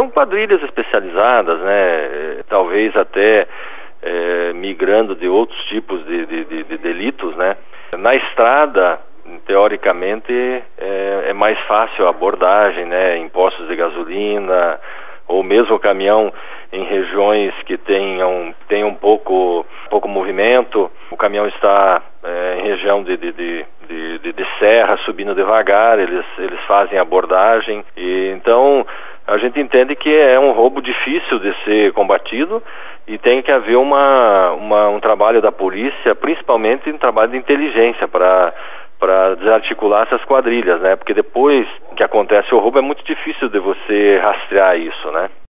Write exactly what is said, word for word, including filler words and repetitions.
são quadrilhas especializadas, né? Talvez até é, migrando de outros tipos de, de, de, de delitos, né? Na estrada, teoricamente, é, é mais fácil a abordagem, né? Em postos de gasolina, ou mesmo o caminhão em regiões que tenham, tenham um pouco, pouco movimento. O caminhão está é, em região de, de, de, de, de serra, subindo devagar, eles, eles fazem abordagem. E, então, a gente entende que é um roubo difícil de ser combatido e tem que haver uma, uma, um trabalho da polícia, principalmente um trabalho de inteligência para para desarticular essas quadrilhas, né? Porque depois que acontece o roubo é muito difícil de você rastrear isso, né?